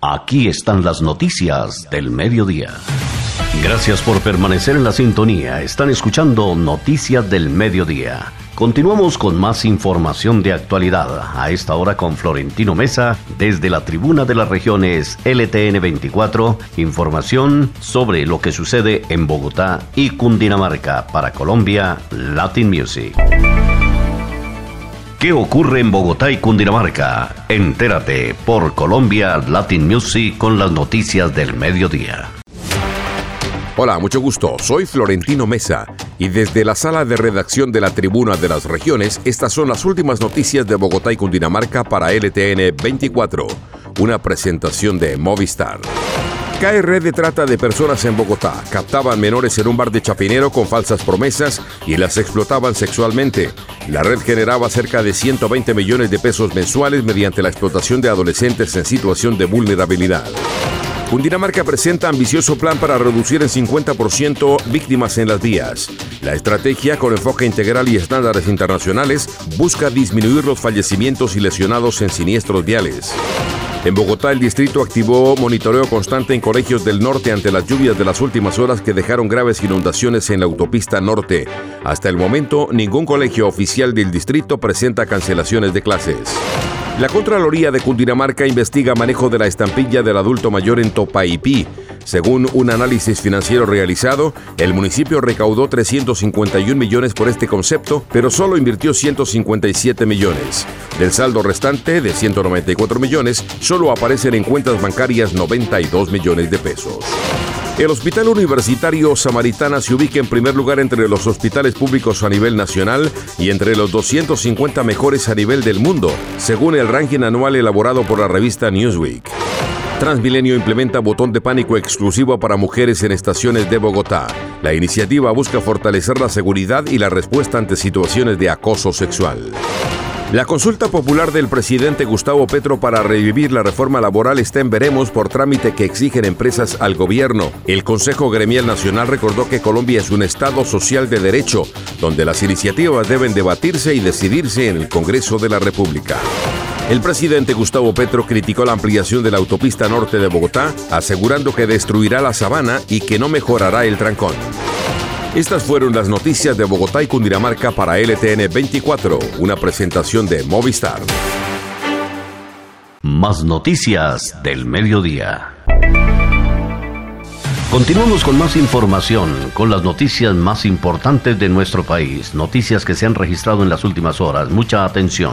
Aquí están las noticias del mediodía. Gracias por permanecer en la sintonía. Están escuchando Noticias del Mediodía. Continuamos con más información de actualidad, a esta hora con Florentino Mesa, desde la tribuna de las regiones LTN 24, información sobre lo que sucede en Bogotá y Cundinamarca para Colombia Latin Music. ¿Qué ocurre en Bogotá y Cundinamarca? Entérate por Colombia Latin Music con las noticias del mediodía. Hola, mucho gusto. Soy Florentino Mesa y desde la sala de redacción de la Tribuna de las Regiones, estas son las últimas noticias de Bogotá y Cundinamarca para LTN 24, una presentación de Movistar. Cae red de trata de personas en Bogotá. Captaban menores en un bar de Chapinero con falsas promesas y las explotaban sexualmente. La red generaba cerca de 120 millones de pesos mensuales mediante la explotación de adolescentes en situación de vulnerabilidad. Cundinamarca presenta ambicioso plan para reducir en 50% víctimas en las vías. La estrategia, con enfoque integral y estándares internacionales, busca disminuir los fallecimientos y lesionados en siniestros viales. En Bogotá, el distrito activó monitoreo constante en colegios del norte ante las lluvias de las últimas horas que dejaron graves inundaciones en la autopista norte. Hasta el momento, ningún colegio oficial del distrito presenta cancelaciones de clases. La Contraloría de Cundinamarca investiga manejo de la estampilla del adulto mayor en Topaipí. Según un análisis financiero realizado, el municipio recaudó 351 millones por este concepto, pero solo invirtió 157 millones. Del saldo restante, de 194 millones, solo aparecen en cuentas bancarias 92 millones de pesos. El Hospital Universitario Samaritana se ubica en primer lugar entre los hospitales públicos a nivel nacional y entre los 250 mejores a nivel del mundo, según el ranking anual elaborado por la revista Newsweek. Transmilenio implementa botón de pánico exclusivo para mujeres en estaciones de Bogotá. La iniciativa busca fortalecer la seguridad y la respuesta ante situaciones de acoso sexual. La consulta popular del presidente Gustavo Petro para revivir la reforma laboral está en veremos por trámite que exigen empresas al gobierno. El Consejo Gremial Nacional recordó que Colombia es un Estado social de derecho, donde las iniciativas deben debatirse y decidirse en el Congreso de la República. El presidente Gustavo Petro criticó la ampliación de la autopista norte de Bogotá, asegurando que destruirá la sabana y que no mejorará el trancón. Estas fueron las noticias de Bogotá y Cundinamarca para LTN 24, una presentación de Movistar. Más noticias del mediodía. Continuamos con más información, con las noticias más importantes de nuestro país, noticias que se han registrado en las últimas horas. Mucha atención.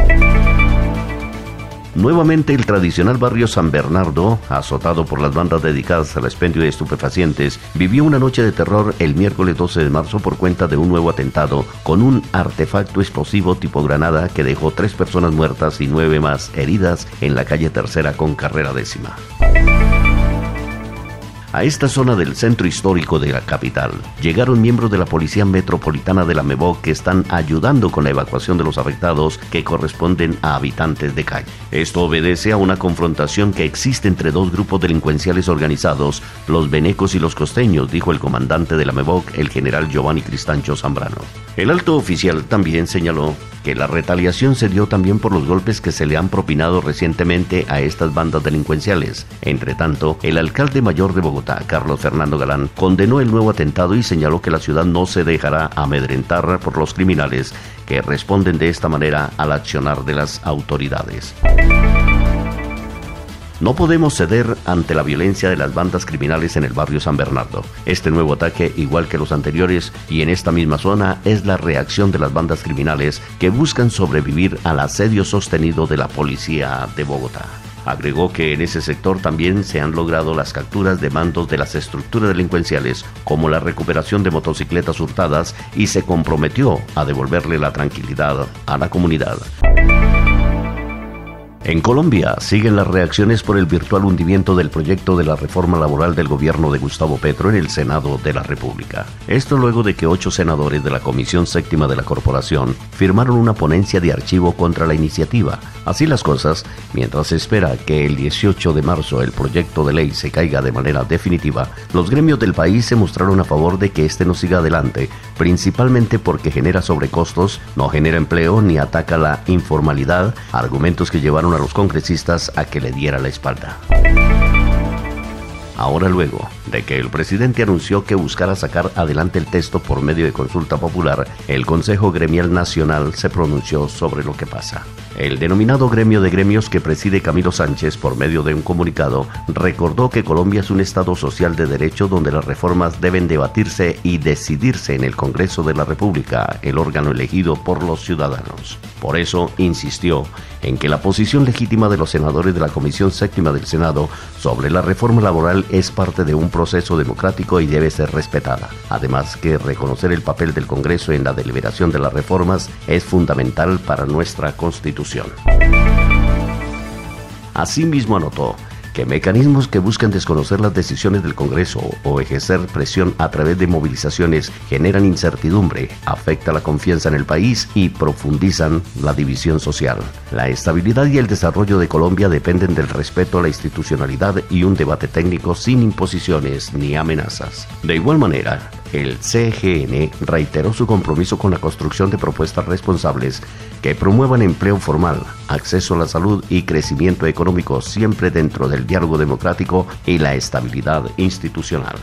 Nuevamente el tradicional barrio San Bernardo, azotado por las bandas dedicadas al expendio de estupefacientes, vivió una noche de terror el miércoles 12 de marzo por cuenta de un nuevo atentado con un artefacto explosivo tipo granada que dejó 3 personas muertas y 9 más heridas en la calle Tercera con Carrera Décima. A esta zona del centro histórico de la capital llegaron miembros de la Policía Metropolitana de la MEVOC que están ayudando con la evacuación de los afectados que corresponden a habitantes de calle. Esto obedece a una confrontación que existe entre 2 grupos delincuenciales organizados, los venecos y los costeños, dijo el comandante de la MEVOC, el general Giovanni Cristancho Zambrano. El alto oficial también señaló que la retaliación se dio también por los golpes que se le han propinado recientemente a estas bandas delincuenciales. Entre tanto, el alcalde mayor de Bogotá, Carlos Fernando Galán, condenó el nuevo atentado y señaló que la ciudad no se dejará amedrentar por los criminales que responden de esta manera al accionar de las autoridades. No podemos ceder ante la violencia de las bandas criminales en el barrio San Bernardo. Este nuevo ataque, igual que los anteriores y en esta misma zona, es la reacción de las bandas criminales que buscan sobrevivir al asedio sostenido de la policía de Bogotá. Agregó que en ese sector también se han logrado las capturas de mandos de las estructuras delincuenciales, como la recuperación de motocicletas hurtadas, y se comprometió a devolverle la tranquilidad a la comunidad. En Colombia siguen las reacciones por el virtual hundimiento del proyecto de la reforma laboral del gobierno de Gustavo Petro en el Senado de la República. Esto luego de que 8 senadores de la Comisión Séptima de la Corporación firmaron una ponencia de archivo contra la iniciativa, Así las cosas, mientras se espera que el 18 de marzo el proyecto de ley se caiga de manera definitiva, los gremios del país se mostraron a favor de que este no siga adelante, principalmente porque genera sobrecostos, no genera empleo ni ataca la informalidad, argumentos que llevaron a los congresistas a que le diera la espalda. Ahora, luego de que el presidente anunció que buscara sacar adelante el texto por medio de consulta popular, el Consejo Gremial Nacional se pronunció sobre lo que pasa. El denominado gremio de gremios que preside Camilo Sánchez, por medio de un comunicado, recordó que Colombia es un Estado social de derecho donde las reformas deben debatirse y decidirse en el Congreso de la República, el órgano elegido por los ciudadanos. Por eso insistió en que la posición legítima de los senadores de la Comisión Séptima del Senado sobre la reforma laboral es parte de un proceso democrático y debe ser respetada. Además, que reconocer el papel del Congreso en la deliberación de las reformas es fundamental para nuestra Constitución. Asimismo, anotó que mecanismos que buscan desconocer las decisiones del Congreso o ejercer presión a través de movilizaciones generan incertidumbre, afecta la confianza en el país y profundizan la división social. La estabilidad y el desarrollo de Colombia dependen del respeto a la institucionalidad y un debate técnico sin imposiciones ni amenazas. De igual manera, el CGN reiteró su compromiso con la construcción de propuestas responsables que promuevan empleo formal, acceso a la salud y crecimiento económico, siempre dentro del diálogo democrático y la estabilidad institucional.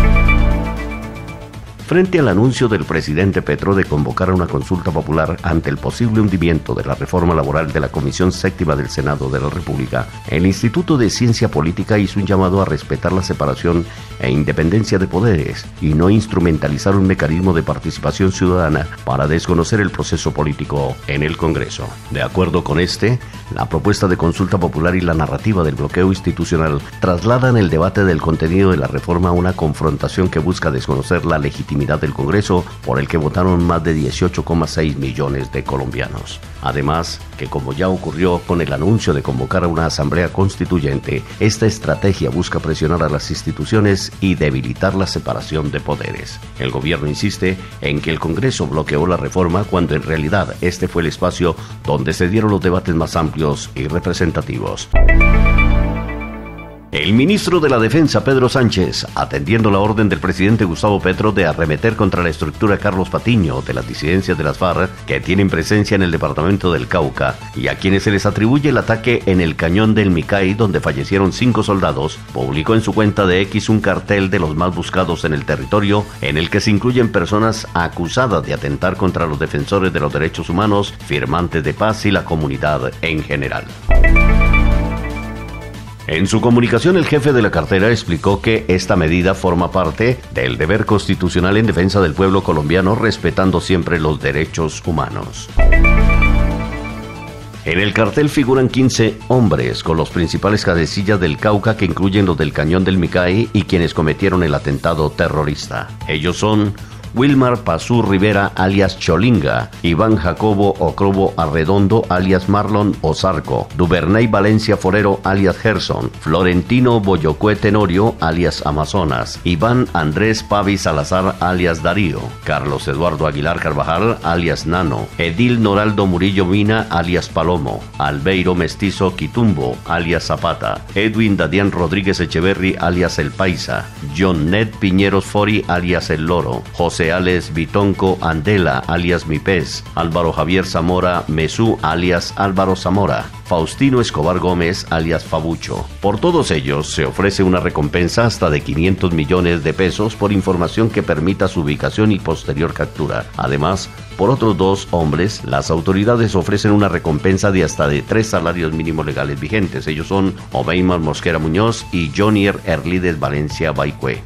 Frente al anuncio del presidente Petro de convocar a una consulta popular ante el posible hundimiento de la reforma laboral de la Comisión Séptima del Senado de la República, el Instituto de Ciencia Política hizo un llamado a respetar la separación e independencia de poderes y no instrumentalizar un mecanismo de participación ciudadana para desconocer el proceso político en el Congreso. De acuerdo con la propuesta de consulta popular y la narrativa del bloqueo institucional trasladan el debate del contenido de la reforma a una confrontación que busca desconocer la legitimidad del Congreso, por el que votaron más de 18,6 millones de colombianos. Además, que como ya ocurrió con el anuncio de convocar a una asamblea constituyente, esta estrategia busca presionar a las instituciones y debilitar la separación de poderes. El gobierno insiste en que el Congreso bloqueó la reforma cuando en realidad este fue el espacio donde se dieron los debates más amplios y representativos. El ministro de la Defensa, Pedro Sánchez, atendiendo la orden del presidente Gustavo Petro de arremeter contra la estructura Carlos Patiño de las disidencias de las FARC que tienen presencia en el departamento del Cauca y a quienes se les atribuye el ataque en el cañón del Micay donde fallecieron 5 soldados, publicó en su cuenta de X un cartel de los más buscados en el territorio en el que se incluyen personas acusadas de atentar contra los defensores de los derechos humanos, firmantes de paz y la comunidad en general. En su comunicación, el jefe de la cartera explicó que esta medida forma parte del deber constitucional en defensa del pueblo colombiano, respetando siempre los derechos humanos. En el cartel figuran 15 hombres con los principales cabecillas del Cauca, que incluyen los del Cañón del Micay y quienes cometieron el atentado terrorista. Ellos son Wilmar Pazú Rivera, alias Cholinga, Iván Jacobo Ocrobo Arredondo, alias Marlon Ozarco, Duvernay Valencia Forero, alias Gerson, Florentino Boyocue Tenorio, alias Amazonas, Iván Andrés Pavi Salazar, alias Darío, Carlos Eduardo Aguilar Carvajal, alias Nano, Edil Noraldo Murillo Mina, alias Palomo, Albeiro Mestizo Quitumbo, alias Zapata, Edwin Dadián Rodríguez Echeverry, alias El Paisa, John Ned Piñeros Fori, alias El Loro, José Alex Bitonco Andela, alias Mi Pez, Álvaro Javier Zamora Mesú, alias Álvaro Zamora, Faustino Escobar Gómez, alias Fabucho. Por todos ellos se ofrece una recompensa hasta de 500 millones de pesos por información que permita su ubicación y posterior captura. Además, por otros 2 hombres, las autoridades ofrecen una recompensa de hasta de 3 salarios mínimos legales vigentes. Ellos son Obeimar Mosquera Muñoz y Jonier Erlides Valencia Baicue.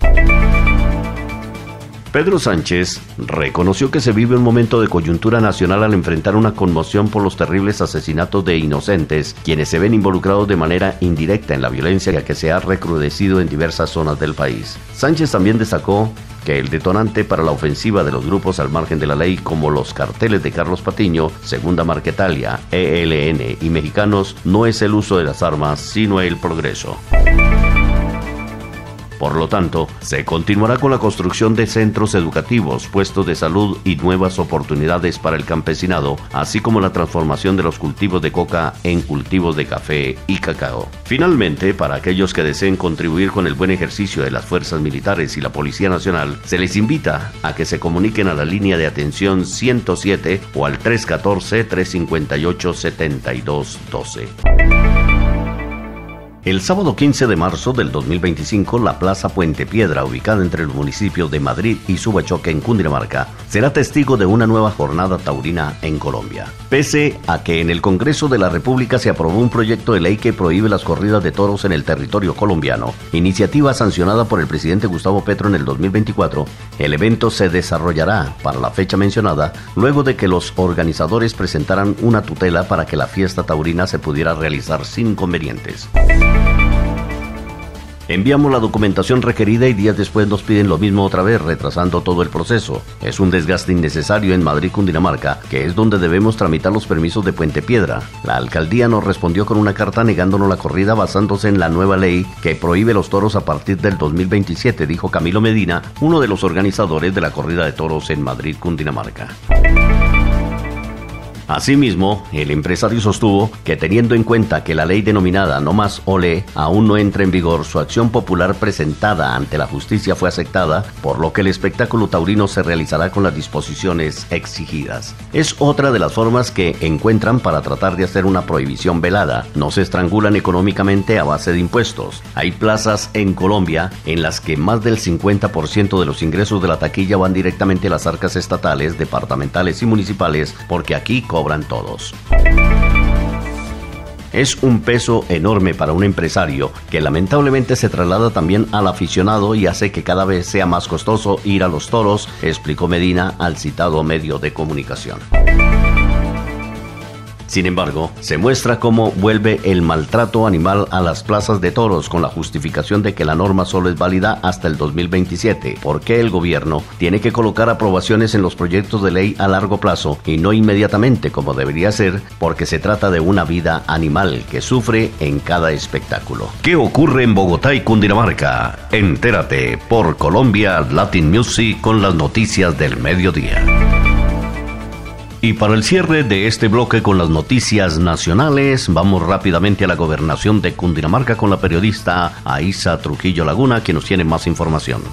Pedro Sánchez reconoció que se vive un momento de coyuntura nacional al enfrentar una conmoción por los terribles asesinatos de inocentes, quienes se ven involucrados de manera indirecta en la violencia que se ha recrudecido en diversas zonas del país. Sánchez también destacó que el detonante para la ofensiva de los grupos al margen de la ley, como los carteles de Carlos Patiño, Segunda Marquetalia, ELN y Mexicanos, no es el uso de las armas, sino el progreso. Por lo tanto, se continuará con la construcción de centros educativos, puestos de salud y nuevas oportunidades para el campesinado, así como la transformación de los cultivos de coca en cultivos de café y cacao. Finalmente, para aquellos que deseen contribuir con el buen ejercicio de las fuerzas militares y la Policía Nacional, se les invita a que se comuniquen a la línea de atención 107 o al 314-358-7212. El sábado 15 de marzo del 2025, la Plaza Puente Piedra, ubicada entre los municipios de Madrid y Subachoque en Cundinamarca, será testigo de una nueva jornada taurina en Colombia. Pese a que en el Congreso de la República se aprobó un proyecto de ley que prohíbe las corridas de toros en el territorio colombiano, iniciativa sancionada por el presidente Gustavo Petro en el 2024, el evento se desarrollará para la fecha mencionada, luego de que los organizadores presentaran una tutela para que la fiesta taurina se pudiera realizar sin inconvenientes. Enviamos la documentación requerida y días después nos piden lo mismo otra vez, retrasando todo el proceso. Es un desgaste innecesario en Madrid, Cundinamarca, que es donde debemos tramitar los permisos de Puente Piedra. La alcaldía nos respondió con una carta negándonos la corrida basándose en la nueva ley que prohíbe los toros a partir del 2027, dijo Camilo Medina, uno de los organizadores de la corrida de toros en Madrid, Cundinamarca. Asimismo, el empresario sostuvo que teniendo en cuenta que la ley denominada No Más Olé aún no entra en vigor, su acción popular presentada ante la justicia fue aceptada, por lo que el espectáculo taurino se realizará con las disposiciones exigidas. Es otra de las formas que encuentran para tratar de hacer una prohibición velada. No se estrangulan económicamente a base de impuestos. Hay plazas en Colombia en las que más del 50% de los ingresos de la taquilla van directamente a las arcas estatales, departamentales y municipales, porque aquí cobran todos. Es un peso enorme para un empresario que lamentablemente se traslada también al aficionado y hace que cada vez sea más costoso ir a los toros, explicó Medina al citado medio de comunicación. Sin embargo, se muestra cómo vuelve el maltrato animal a las plazas de toros con la justificación de que la norma solo es válida hasta el 2027, porque el gobierno tiene que colocar aprobaciones en los proyectos de ley a largo plazo y no inmediatamente como debería ser, porque se trata de una vida animal que sufre en cada espectáculo. ¿Qué ocurre en Bogotá y Cundinamarca? Entérate por Colombia Latin Music con las noticias del mediodía. Y para el cierre de este bloque con las noticias nacionales, vamos rápidamente a la gobernación de Cundinamarca con la periodista Aisa Trujillo Laguna, quien nos tiene más información.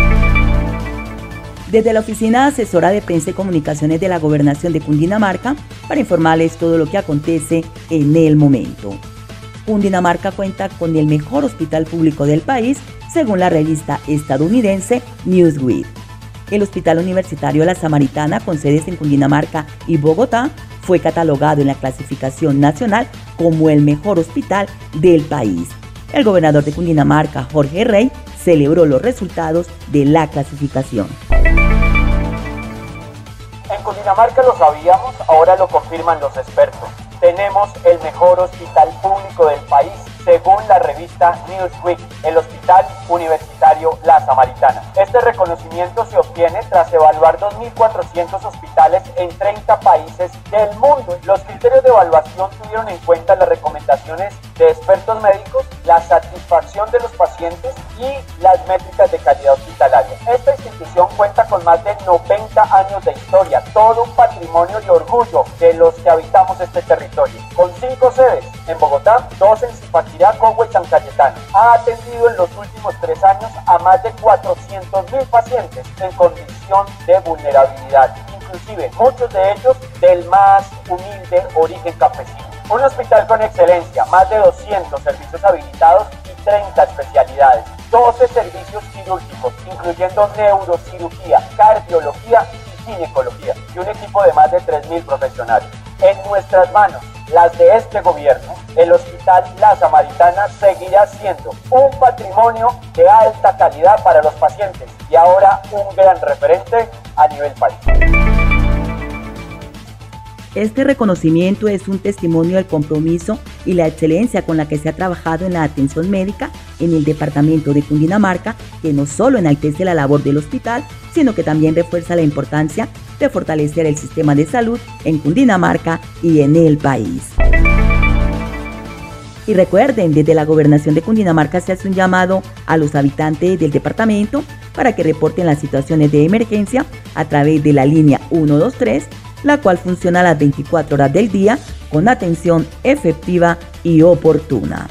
Desde la Oficina Asesora de Prensa y Comunicaciones de la Gobernación de Cundinamarca, para informarles todo lo que acontece en el momento. Cundinamarca cuenta con el mejor hospital público del país, según la revista estadounidense Newsweek. El Hospital Universitario La Samaritana, con sedes en Cundinamarca y Bogotá, fue catalogado en la clasificación nacional como el mejor hospital del país. El gobernador de Cundinamarca, Jorge Rey, celebró los resultados de la clasificación. En Cundinamarca lo sabíamos, ahora lo confirman los expertos. Tenemos el mejor hospital público del país, según la revista Newsweek, el Hospital Universitario La Samaritana. Este reconocimiento se obtiene tras evaluar 2.400 hospitales en 30 países del mundo. Los criterios de evaluación tuvieron en cuenta las recomendaciones de expertos médicos, la satisfacción de los pacientes y las métricas de calidad hospitalaria. Esta institución cuenta con más de 90 años de historia, todo un patrimonio y orgullo de los que habitamos este territorio. Con 5 sedes en Bogotá, 2 en Zipaquirá, Cogua y San Cayetano. Ha atendido en los últimos 3 años a más de 400.000 pacientes en condición de vulnerabilidad, inclusive muchos de ellos del más humilde origen campesino. Un hospital con excelencia, más de 200 servicios habilitados y 30 especialidades, 12 servicios quirúrgicos, incluyendo neurocirugía, cardiología y ginecología, y un equipo de más de 3.000 profesionales. En nuestras manos, las de este gobierno, el Hospital La Samaritana seguirá siendo un patrimonio de alta calidad para los pacientes y ahora un gran referente a nivel país. Este reconocimiento es un testimonio del compromiso y la excelencia con la que se ha trabajado en la atención médica en el departamento de Cundinamarca, que no solo enaltece la labor del hospital, sino que también refuerza la importancia de fortalecer el sistema de salud en Cundinamarca y en el país. Y recuerden, desde la Gobernación de Cundinamarca se hace un llamado a los habitantes del departamento para que reporten las situaciones de emergencia a través de la línea 123, la cual funciona a las 24 horas del día con atención efectiva y oportuna.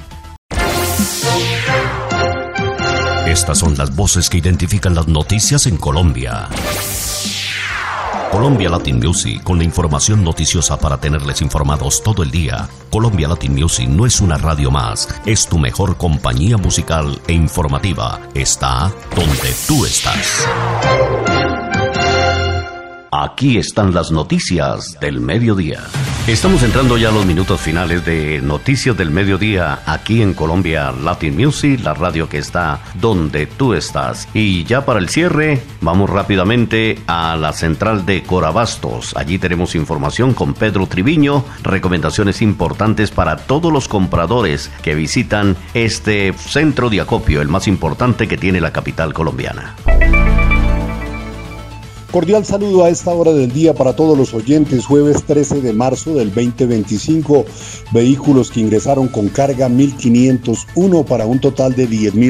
Estas son las voces que identifican las noticias en Colombia. Colombia Latin Music, con la información noticiosa para tenerles informados todo el día. Colombia Latin Music no es una radio más, es tu mejor compañía musical e informativa. Está donde tú estás. Aquí están las noticias del mediodía. Estamos entrando ya a los minutos finales de Noticias del Mediodía aquí en Colombia Latin Music, la radio que está donde tú estás. Y ya para el cierre, vamos rápidamente a la central de Corabastos. Allí tenemos información con Pedro Triviño, recomendaciones importantes para todos los compradores que visitan este centro de acopio, el más importante que tiene la capital colombiana. Cordial saludo a esta hora del día para todos los oyentes. Jueves 13 de marzo del 2025, vehículos que ingresaron con carga 1.501 para un total de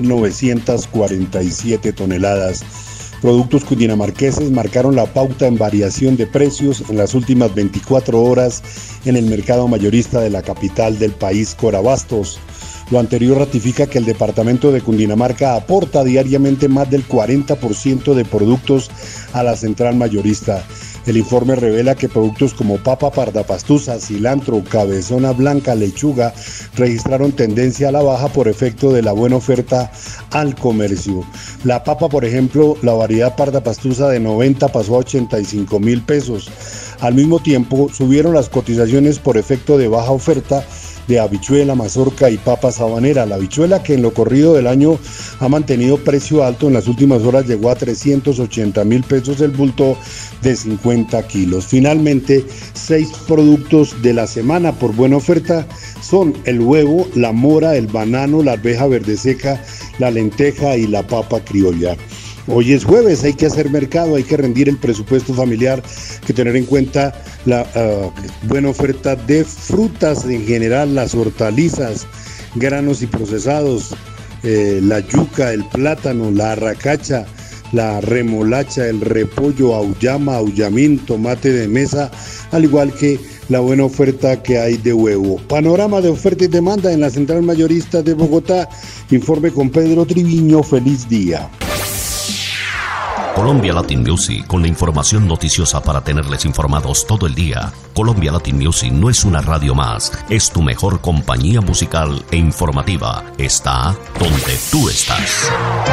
10.947 toneladas. Productos cundinamarqueses marcaron la pauta en variación de precios en las últimas 24 horas en el mercado mayorista de la capital del país, Corabastos. Lo anterior ratifica que el departamento de Cundinamarca aporta diariamente más del 40% de productos a la central mayorista. El informe revela que productos como papa pardapastusa, cilantro, cabezona blanca, lechuga registraron tendencia a la baja por efecto de la buena oferta al comercio. La papa, por ejemplo, la variedad pardapastusa de 90 pasó a 85.000 pesos. Al mismo tiempo, subieron las cotizaciones por efecto de baja oferta de habichuela, mazorca y papa sabanera. La habichuela, que en lo corrido del año ha mantenido precio alto, en las últimas horas llegó a 380.000 pesos el bulto de 50 kilos. Finalmente, 6 productos de la semana por buena oferta son el huevo, la mora, el banano, la arveja verde seca, la lenteja y la papa criolla. Hoy es jueves, hay que hacer mercado, hay que rendir el presupuesto familiar, hay que tener en cuenta la buena oferta de frutas en general, las hortalizas, granos y procesados, la yuca, el plátano, la arracacha, la remolacha, el repollo, auyama, auyamín, tomate de mesa, al igual que la buena oferta que hay de huevo. Panorama de oferta y demanda en la central mayorista de Bogotá. Informe con Pedro Triviño. Feliz día. Colombia Latin Music, con la información noticiosa para tenerles informados todo el día. Colombia Latin Music no es una radio más, es tu mejor compañía musical e informativa. Está donde tú estás.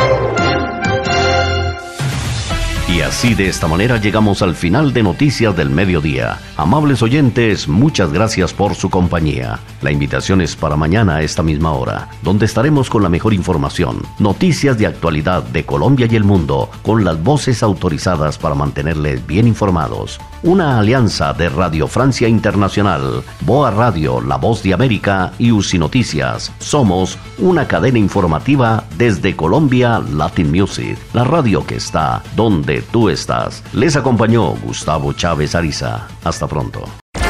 Y así, de esta manera, llegamos al final de Noticias del Mediodía. Amables oyentes, muchas gracias por su compañía. La invitación es para mañana a esta misma hora, donde estaremos con la mejor información, noticias de actualidad de Colombia y el mundo, con las voces autorizadas para mantenerles bien informados. Una alianza de Radio Francia Internacional, Boa Radio, La Voz de América y UCI Noticias. Somos una cadena informativa desde Colombia Latin Music, la radio que está donde tú estás. Les acompañó Gustavo Chávez Ariza. Hasta pronto.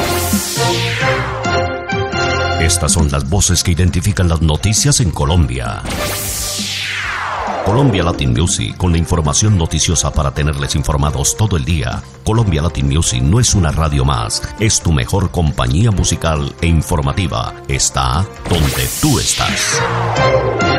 Estas son las voces que identifican las noticias en Colombia. Colombia Latin Music, con la información noticiosa para tenerles informados todo el día. Colombia Latin Music no es una radio más, es tu mejor compañía musical e informativa. Está donde tú estás.